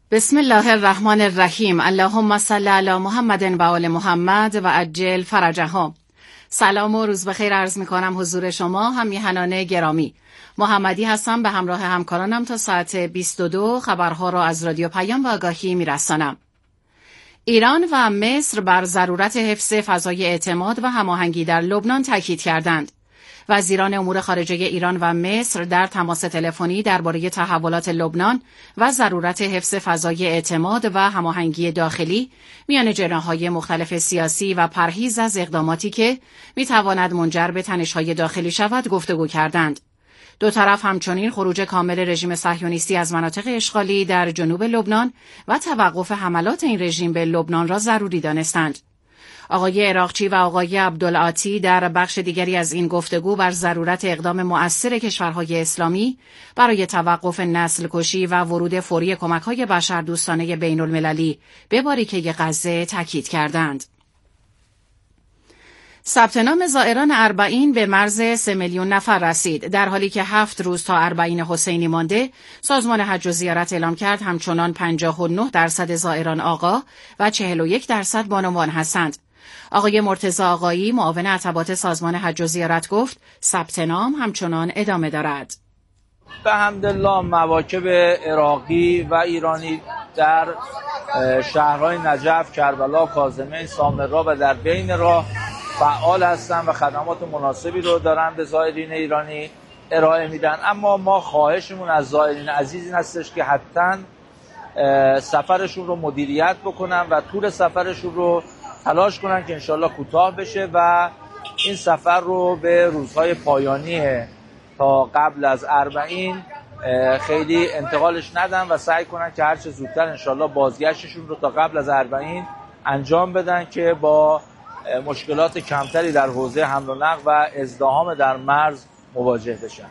بسم الله الرحمن الرحیم. اللهم صل علی محمد و آل محمد و عجل فرجهم. سلام و روز بخیر عرض می کنم حضور شما همیهنان گرامی. محمدی هستم، به همراه همکارانم تا ساعت 22 خبرها را از رادیو پیام و آگاهی می رسانم. ایران و مصر بر ضرورت حفظ فضای اعتماد و هماهنگی در لبنان تاکید کردند. وزیران امور خارجه ایران و مصر در تماس تلفنی درباره تحولات لبنان و ضرورت حفظ فضای اعتماد و هماهنگی داخلی میان جناح‌های مختلف سیاسی و پرهیز از اقداماتی که میتواند منجر به تنش‌های داخلی شود گفتگو کردند. دو طرف همچنین خروج کامل رژیم صهیونیستی از مناطق اشغالی در جنوب لبنان و توقف حملات این رژیم به لبنان را ضروری دانستند. آقای عراقچی و آقای عبدالعاطی در بخش دیگری از این گفتگو بر ضرورت اقدام مؤثر کشورهای اسلامی برای توقف نسل کشی و ورود فوری کمک‌های بشردوستانه بین المللی به باریکه غزه تاکید کردند. ثبت نام زائران اربعین به مرز 3 میلیون نفر رسید. در حالی که 7 روز تا اربعین حسینی مانده، سازمان حج و زیارت اعلام کرد همچنان 59% زائران آقا و 41% بانوان هستند. آقای مرتضی آقایی معاون عتبات سازمان حج و زیارت گفت ثبت نام همچنان ادامه دارد. به حمدالله مواکب عراقی و ایرانی در شهرهای نجف، کربلا، کاظمین، سامرا و در بین راه فعال هستن و خدمات مناسبی رو دارن به زائرین ایرانی ارائه میدن. اما ما خواهشمون از زائرین عزیز این هستش که حتما سفرشون رو مدیریت بکنن و طول سفرشون رو تلاش کنن که انشالله کوتاه بشه و این سفر رو به روزهای پایانی تا قبل از اربعین خیلی انتقالش ندن و سعی کنن که هرچه زودتر انشالله بازگشتشون رو تا قبل از اربعین انجام بدن که با مشکلات کمتری در حوزه حمل و نقل و ازدحام در مرز مواجه بشن.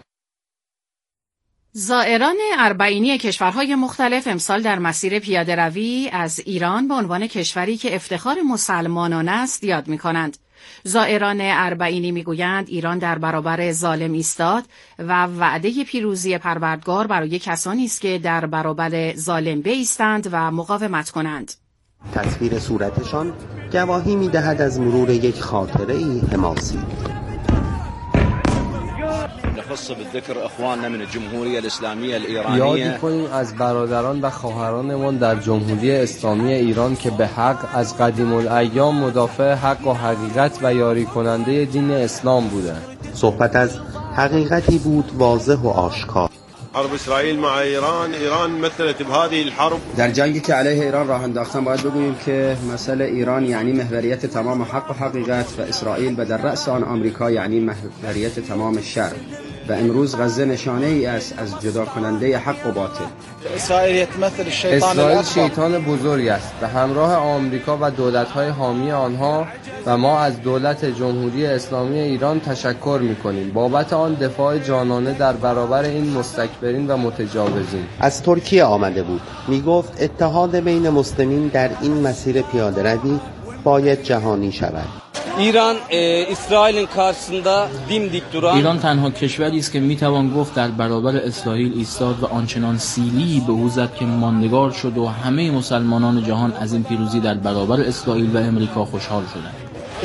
زائران اربعینی کشورهای مختلف امسال در مسیر پیاده‌روی از ایران به عنوان کشوری که افتخار مسلمانان است یاد می‌کنند. زائران اربعینی می‌گویند ایران در برابر ظالم ایستاد و وعده پیروزی پروردگار برای کسانی است که در برابر ظالم بایستند و مقاومت کنند. تصویر صورتشان گواهی می‌دهد از مرور یک خاطره‌ای حماسی. یادی کنیم از برادران و خواهرانمان در جمهوری اسلامی ایران که به حق از قدیم الایام مدافع حق و حقیقت و یاری کننده دین اسلام بودند. صحبت از حقیقتی بود واضح و آشکار. حرب اسرائیل مع ایران مثلت بهذه الحرب. در جنگی که علیه ایران راه انداختن باید بگوییم که مسئله ایران یعنی محوریت تمام حق و حقیقت و اسرائیل و در رأس آن آمریکا یعنی محوریت تمام شر. و امروز غزه نشانه ای است از جدا کننده حق و باطل. اسرائیل شیطان بزرگ است به همراه آمریکا و دولت‌های حامی آنها و ما از دولت جمهوری اسلامی ایران تشکر می‌کنیم بابت آن دفاع جانانه در برابر این مستکبرین و متجاوزین. از ترکیه آمده بود. میگفت اتحاد بین مسلمین در این مسیر پیاده‌روی باید جهانی شود. ایران اسرائیل karşısında dimdik duran ایران تنها کشوری است که میتوان گفت در برابر اسرائیل ایستاد و آنچنان سیلی به او زد که ماندگار شد و همه مسلمانان جهان از این پیروزی در برابر اسرائیل و امریکا خوشحال شدند.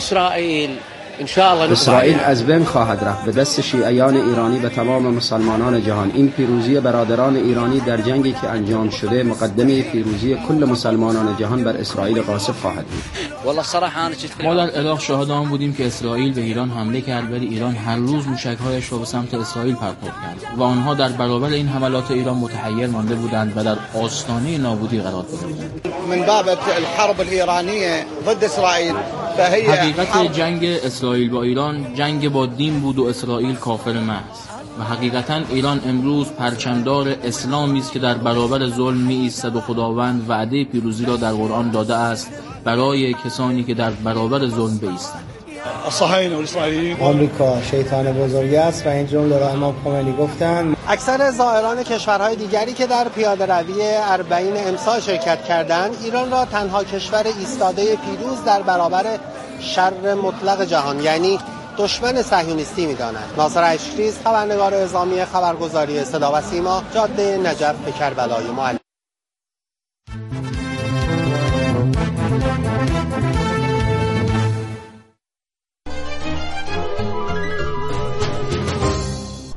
اسرائیل از بین خواهد رفت به دست شیعیان ایرانی و تمام مسلمانان جهان. این پیروزی برادران ایرانی در جنگی که انجام شده مقدمه پیروزی کل مسلمانان جهان بر اسرائیل غاصب خواهد بود. ما در عراق شاهد آن بودیم که اسرائیل به ایران حمله کرد ولی ایران هر روز موشک‌هایش را به سمت اسرائیل پرتاب کرد و آنها در برابر این حملات ایران متحیر مانده بودند و در آستانه نابودی قرار گرفتند. من باب الحرب الإيرانية ضد إسرائيل حقیقت جنگ اسرائیل با ایران جنگ با دین بود و اسرائیل کافر محض و حقیقتا ایران امروز پرچمدار اسلامی است که در برابر ظلم می ایستد و خداوند وعده پیروزی را در قرآن داده است برای کسانی که در برابر ظلم بایستند. آمریکا شیطان بزرگی است و این جمله را امام خمینی گفتند. اکثر زائران کشورهای دیگری که در پیاده‌روی اربعین امسال شرکت کردند ایران را تنها کشور ایستاده پیروز در برابر شر مطلق جهان یعنی دشمن صهیونیستی می‌دانند. ناصر اشکریز، خبرنگار اعزامی خبرگزاری صدا و سیما، جاده نجف به کربلای معلی.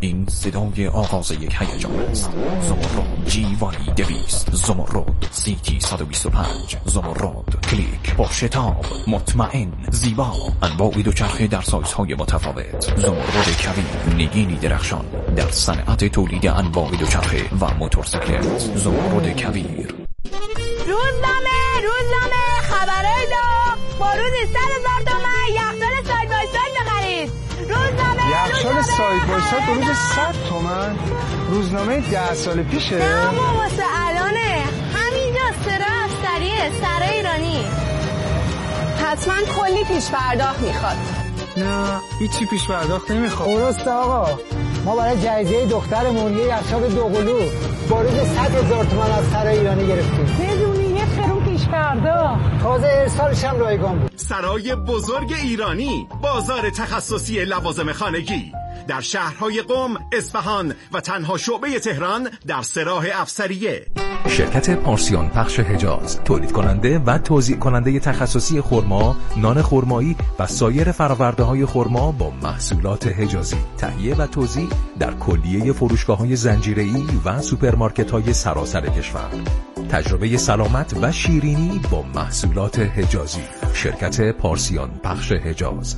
این صدای آغاز یک هیجان است. زمرد جیوانی 200، زمرد سیتی 125، زمرد کلیک با شتاب، مطمئن، زیبا، انواع دوچرخه در سایزهای متفاوت. زمرد کویر، نگینی درخشان در صنعت تولید انواع دوچرخه و موتورسیکلت. زمرد کویر. روزنامه خبرای دا با روز 100,000 تومان یخچال ساید بای ساید بخرید. یخچال ساید بای ساید با روز 100 تومان؟ روزنامه 10 سال پیشه؟ نه بابا واسه الانه. همینجا سرا افسریه، سرای ایرانی. حتما کلی پیش پرداخت میخواد. نه هیچی پیش پرداخت نمیخواد. درسته آقا، ما برای جایزه دخترمون یه یخچال دوقلو با روز 100,000 تومان از سرای ایرانی گرفتیم. بدونی یه خرون پیش پرداخت. تازه ارسالش هم رایگان بود. سرای بزرگ ایرانی، بازار تخصصی لوازم خانگی در شهرهای قم، اصفهان و تنها شعبه تهران در سراح افسریه. شرکت پارسیان پخش حجاز، تولید کننده و توزیع کننده تخصصی خرما، نان خرمایی و سایر فرآورده‌های خرما با محصولات حجازی، تهیه و توزیع در کلیه فروشگاه‌های زنجیره‌ای و سوپرمارکت‌های سراسر کشور. تجربه سلامت و شیرینی با محصولات حجازی. شرکت پارسیان پخش حجاز.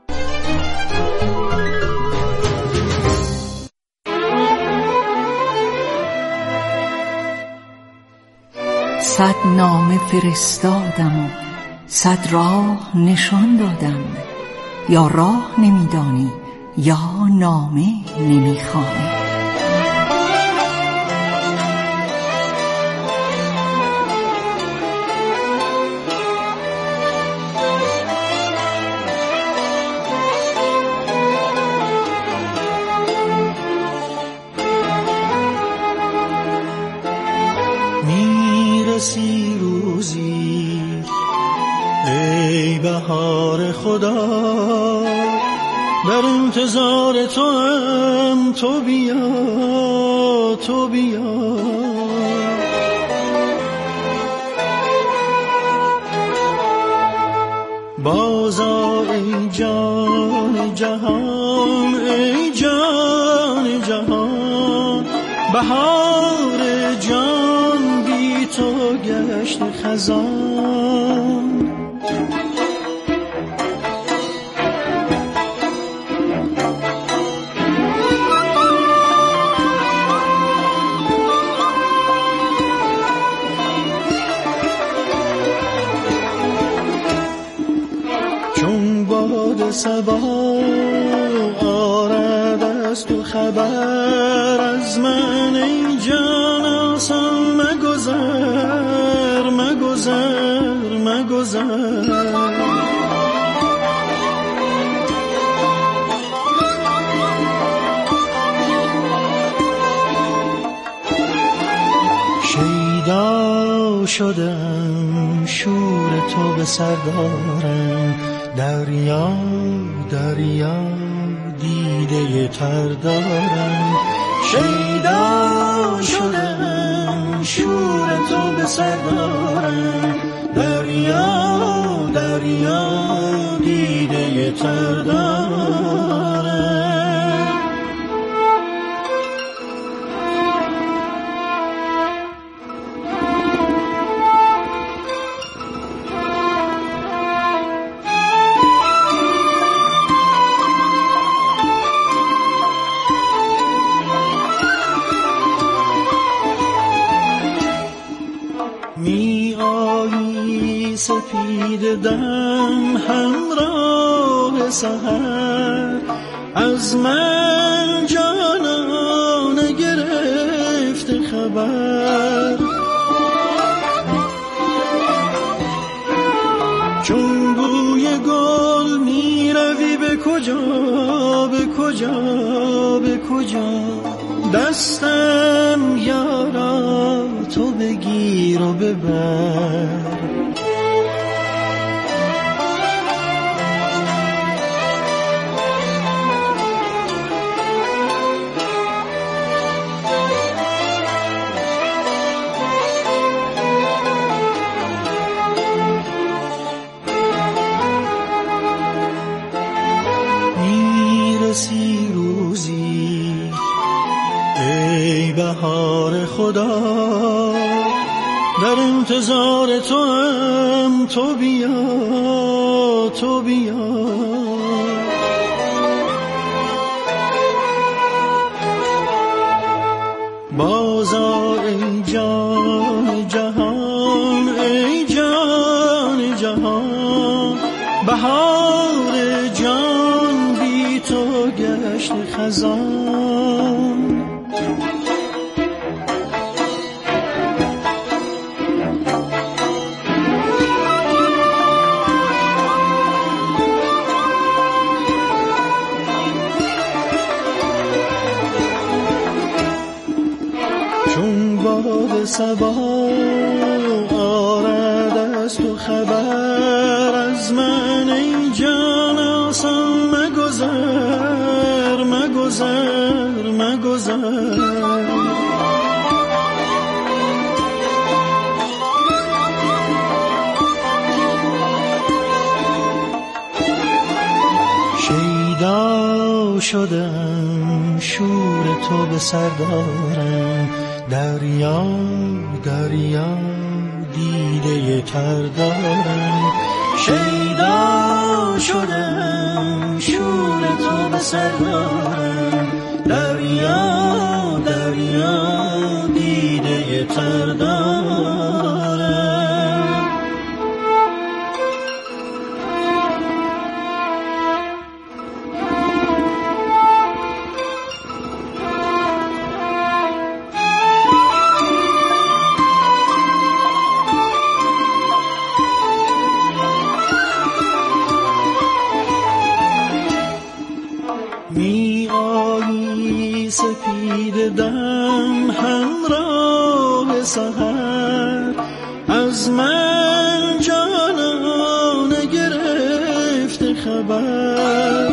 صد نامه فرستادم و صد راه نشان دادم، یا راه نمیدانی یا نامه نمیخوانی. میرسی روزی ای بهار خدا، در انتظار تو هم، تو بیا تو بیا. بازا ای جان جهان، ای جان جهان، بهار جان بی تو گشت خزان. چون باد صبا آرد از تو خبر، از من ای جان آسان مگذر مگذر مگذر. شیدا شدم شور تو به سر دارم، دریا دریا دیده تر دارم. شیدا شدم شور تو به سر دارم، دریا دریا دیده تر دارم. سپید دم همراه سحر، از من جانان گرفت خبر. چون بوی گل می روی به کجا به کجا به کجا، دستم یارا تو بگیر و ببر. میرسی روزی بهار خدا، در انتظار تو هم، تو بیا تو بیا. بازا ای جان جهان، ای جان جهان، بهار جان بی تو گشت خزان. صبا آرد از تو خبر، از من ای جان آسان مگذر مگذر مگذر. شیدا شدم شور تو به سر دارم، دریا دریا دیده تر دارم. شیدا شدم شور تو به سر دارم، دریا دریا دیده تر دارم. می آیی سپید دم همراه سحر، از من جانان گرفت خبر.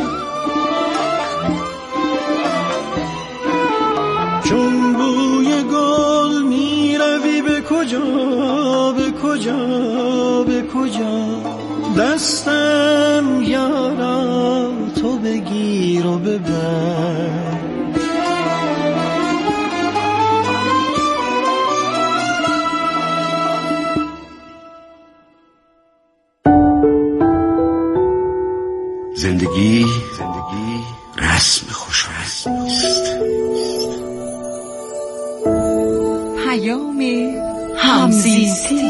چون بوی گل می روی به کجا به کجا به کجا، دستم یارا تو بگیر و ببر. زندگی رسم خوشمزه است. پیام همزیستی.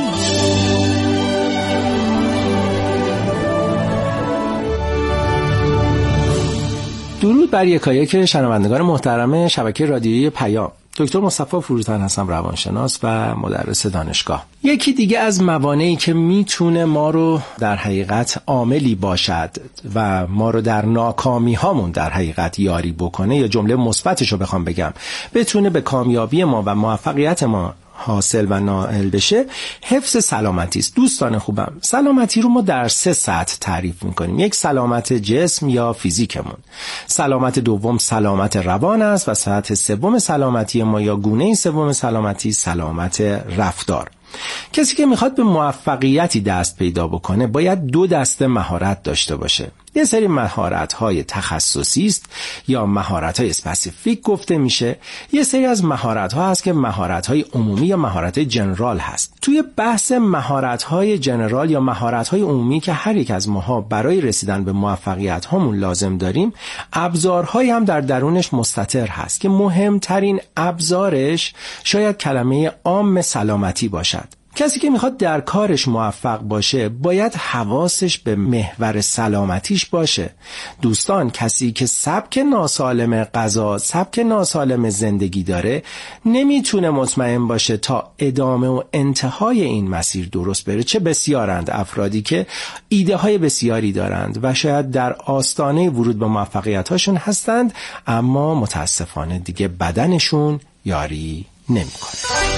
درود بر یکایک شنوندگان محترم شبکه رادیویی پیام. دکتر مصطفی فروتن هستم، روانشناس و مدرس دانشگاه. یکی دیگه از موانعی که میتونه ما رو در حقیقت عاملی باشد و ما رو در ناکامی هامون در حقیقت یاری بکنه، یا جمله مثبتش رو بخوام بگم بتونه به کامیابی ما و موفقیت ما حاصل و نائل بشه، حفظ سلامتی است. دوستان خوبم، سلامتی رو ما در 3 سطح تعریف میکنیم. یک، سلامت جسم یا فیزیکمون. سلامت دوم سلامت روان است و سطح سوم سلامتی ما یا گونه سوم سلامتی سلامت رفتار. کسی که میخواد به موفقیتی دست پیدا بکنه باید 2 دسته مهارت داشته باشه. یه سری مهارت‌های تخصصی است یا مهارت‌های اسپسیفیک گفته میشه. یه سری از مهارت‌ها هست که مهارت‌های عمومی یا مهارت‌های جنرال هست. توی بحث مهارت‌های جنرال یا مهارت‌های عمومی که هر یک از ماها برای رسیدن به موفقیت هامون لازم داریم، ابزارهایی هم در درونش مستتر هست که مهمترین ابزارش شاید کلمه عام سلامتی باشد. کسی که میخواد در کارش موفق باشه باید حواسش به محور سلامتیش باشه. دوستان، کسی که سبک ناسالم غذا، سبک ناسالم زندگی داره نمیتونه مطمئن باشه تا ادامه و انتهای این مسیر درست بره. چه بسیارند افرادی که ایده های بسیاری دارند و شاید در آستانه ورود به موفقیت هاشون هستند، اما متاسفانه دیگه بدنشون یاری نمیکنه.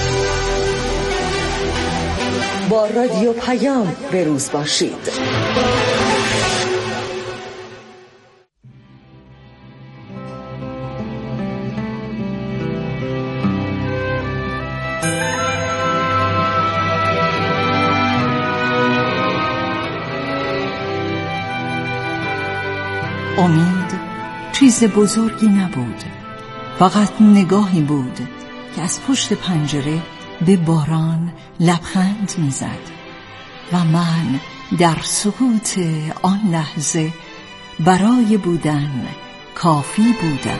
با رادیو پیام به روز باشید. امید چیز بزرگی نبود، فقط نگاهی بود که از پشت پنجره به باران لبخند میزد و من در سکوت آن لحظه برای بودن کافی بودم.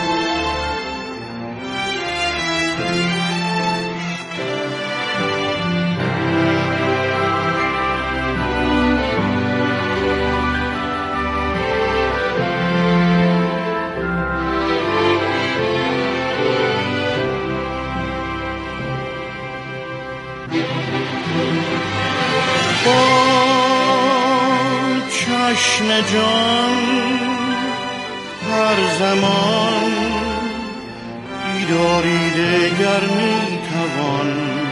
چشم جان هر زمان دیداری دگر میتوان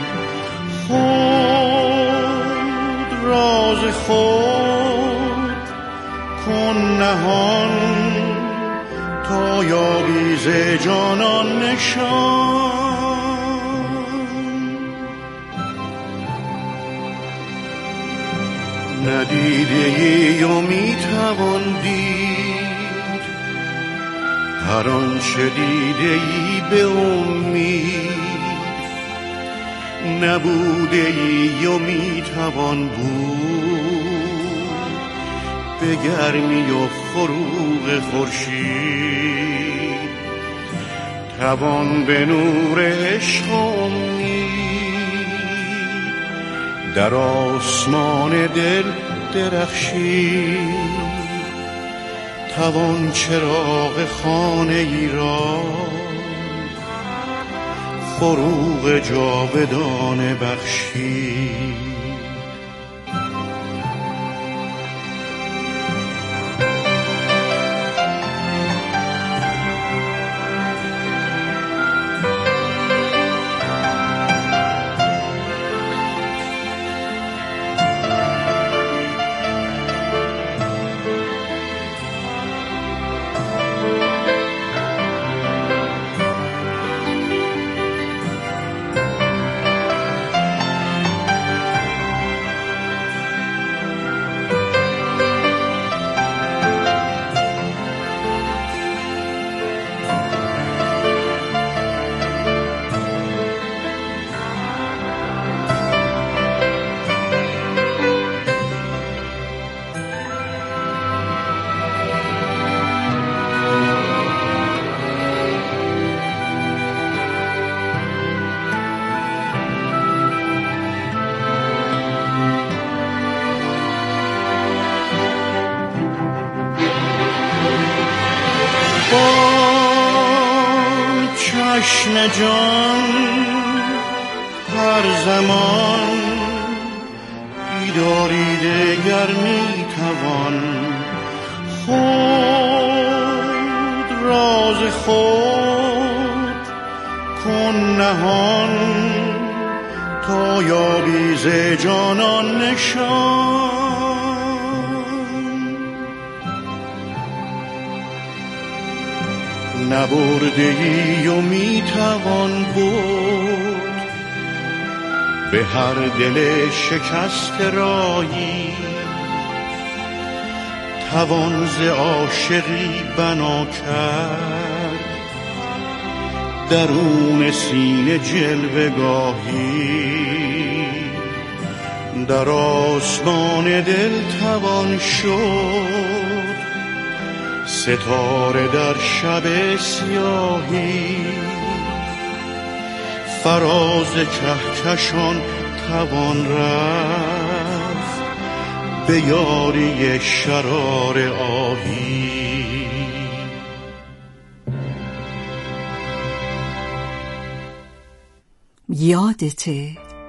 خود راز خود کن نهان تا یابی ز جانان نشان. ندیده ای و میتوان دید هر آنچه دیده ای به امید. نبوده ای و میتوان بود به گرمی و فروغ خورشید. توان به نور عشق امید در آسمان دل درخشید. توان چراغ خانه ای را فروغ جاودانه بخشید. چشم جان هر زمان دیداری دگر میتوان خود راز خود کن نهان تا یابی ز جانان نشان. نبرده ای و میتوان بود به هر دل شکست رایی. توان ز عاشقی بنا کرد درون سینه جلوه‌گاهی. در آسمان دل توان شد ستاره در شب سیاهی. فراز کهکشان توان رفت به یاری شرار آهی. یادته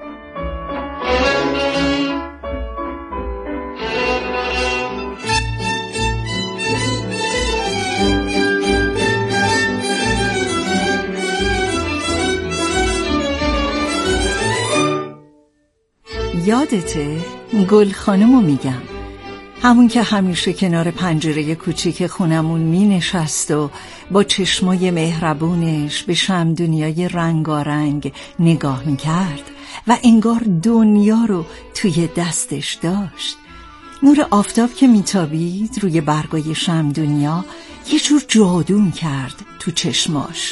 گل خانمو میگم، همون که همیشه کنار پنجره کوچیک خونمون می نشست و با چشمای مهربونش به شم دنیای رنگارنگ نگاه می کرد و انگار دنیا رو توی دستش داشت. نور آفتاب که میتابید روی برگای شم دنیا یه جور جادو می کرد تو چشماش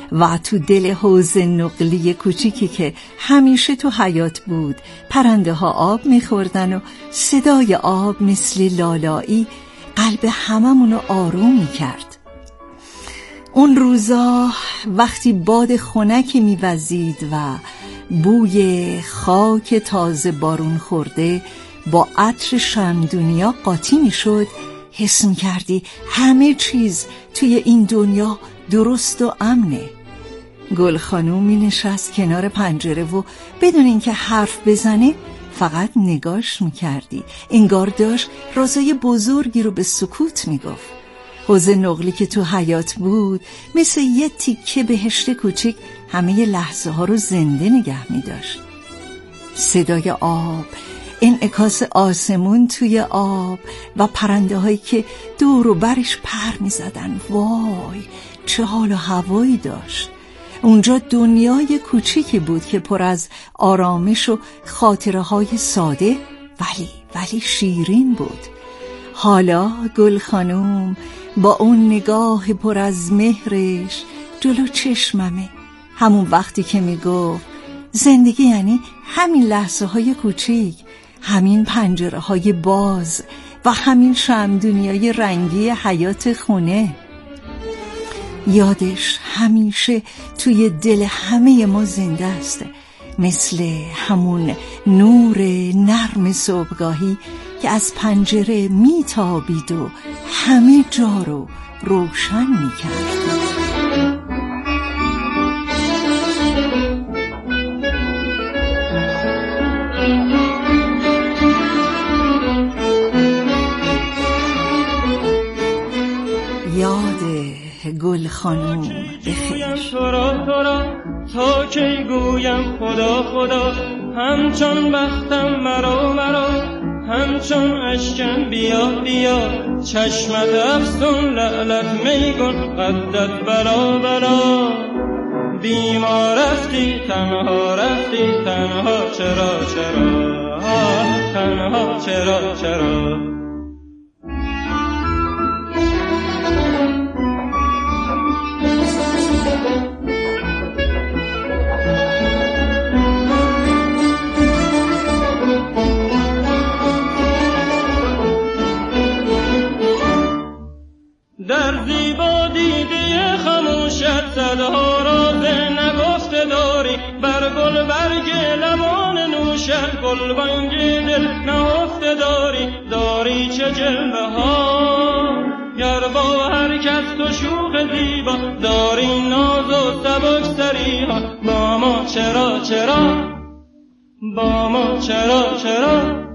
و تو دل حوض نقلی کوچیکی که همیشه تو حیاط بود پرنده ها آب میخوردن و صدای آب مثل لالایی قلب هممونو آروم میکرد. اون روزا وقتی باد خنکی میوزید و بوی خاک تازه بارون خورده با عطر شمعدونیا قاطی میشد، حس میکردی همه چیز توی این دنیا درست و امنه. گل خانوم می نشست کنار پنجره و بدون اینکه حرف بزنه فقط نگاش میکردی. انگار داشت رازای بزرگی رو به سکوت میگفت. حوض نقلی که تو حیاط بود مثل یه تیکه بهشت کوچیک همه لحظه ها رو زنده نگه می داشت. صدای آب، انعکاس آسمون توی آب و پرنده هایی که دور و برش پر می زدن. وای چه حال و هوایی داشت. اونجا دنیای کوچیکی بود که پر از آرامش و خاطره های ساده ولی شیرین بود. حالا گل خانوم با اون نگاه پر از مهرش جلو چشممه. همون وقتی که میگفت زندگی یعنی همین لحظه های کوچیک، همین پنجره های باز و همین شمعدونیای رنگی حیاط خونه. یادش همیشه توی دل همه ما زنده است، مثل همون نور نرم صبحگاهی که از پنجره میتابید و همه جا رو روشن میکرد. گل خانوم بخیر. تا کی گویم خدا خدا، همچون بختم مرا همچون اشکم بیا بیا، چشمت افسون لعلت میگن قدت بلا بیمار رفتی تنها چرا تنها چرا در زیبا دیده خموشت صدها راز نگفته داری، بر گل برگ لمان نوشت گلبانگ دل نهفته داری چه جلوه ها، گر با هر کس تو شوخ زیبا داری ناز و سبکسری ها، با ما چرا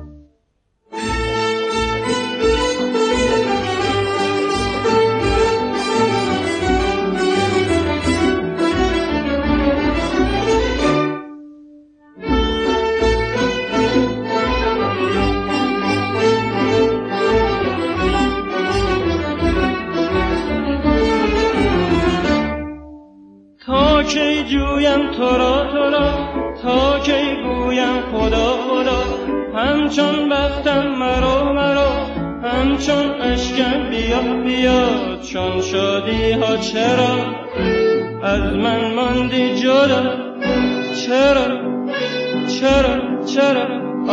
تا کی جویم تو را تا کی گویم خدا همچون بختم مرا همچون اشکم بیا چون شادی ها چرا از من ماندی جدا، چرا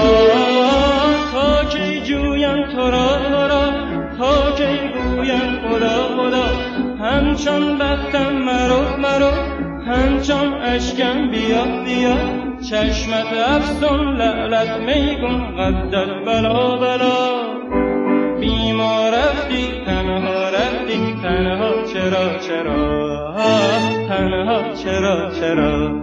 تا کی جویم تو را تا کی گویم خدا همچون بختم مرا همچون اشکم بیا چشمت افسون لعلت میگن قدت بلا بیمار رفتی تنها چرا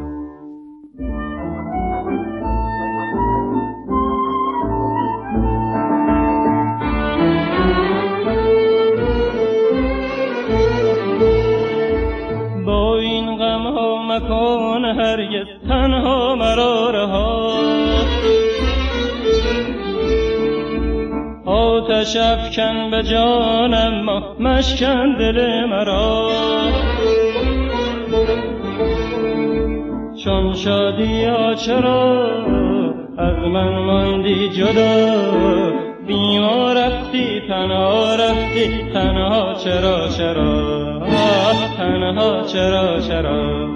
مکن هرگز تنها مرا رها، آتش افکن به جانم مشکن دل مرا، چون شادی ها چرا از من ماندی جدا، بیمار رفتی تنها چرا تنها چرا چرا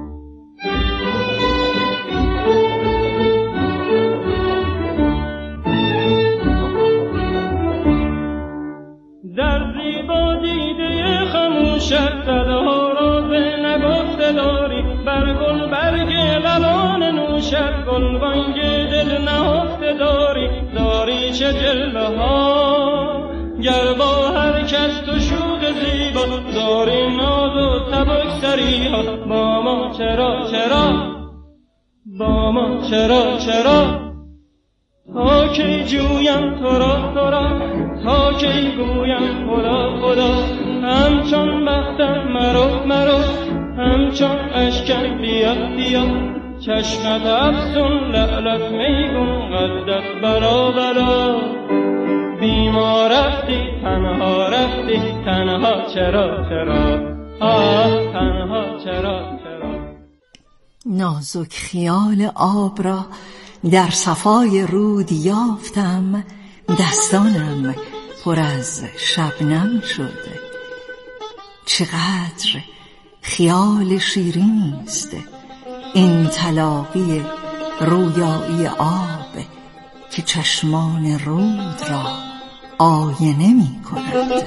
در زیبا دیده خموشت صداها را به نگفته داری بر گل برگ لبان نوشت گلبانگ دل نهفته داری چه جلوه ها گر با هر کس تو شوق زیبا داری ناز و سبک سری ها با ما چرا تا کی جویم تو را تا کی گویم خدا همچون بختم مرو همچون اشکم بیا چشمت افسون لعلت میگون قدت بلا بیمار رفتی تنها چرا تنها چرا نازک خیال آب را در صفای رود یافتم دستانم پر از شبنم شد چقدر خیال شیرین است این تلاقی رویایی آب که چشمان رود را آینه می کند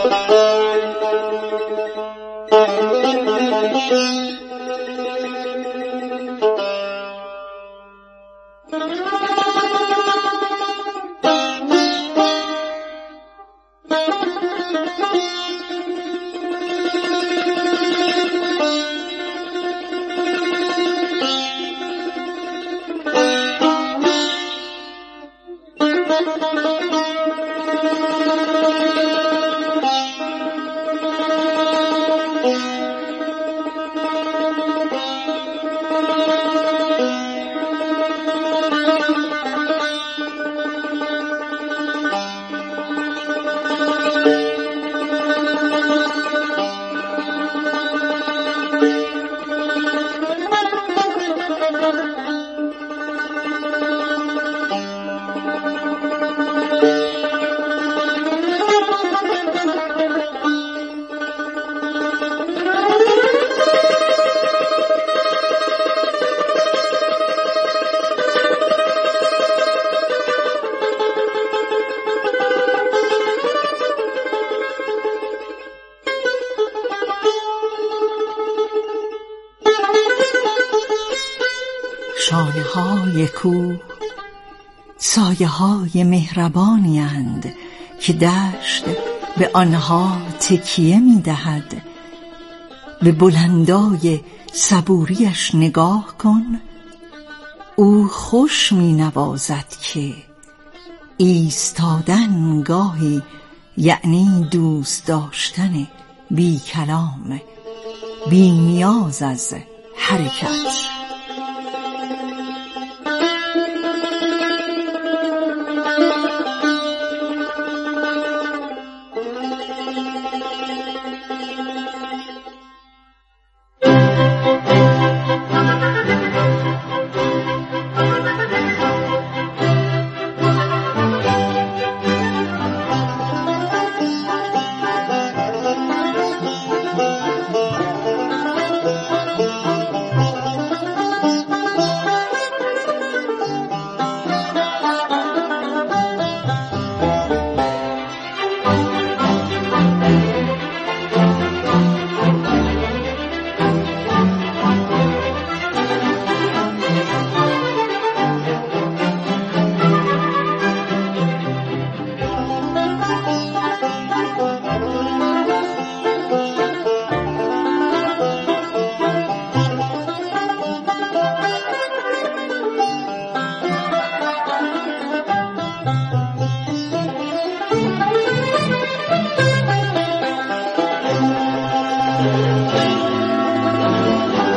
شانه های کوه سایه های مهربانی اند که دشت به آنها تکیه می دهد به بلندای صبوریش نگاه کن او خوش می نوازد که ایستادن گاهی یعنی دوست داشتن بی کلام بی نیاز از حرکت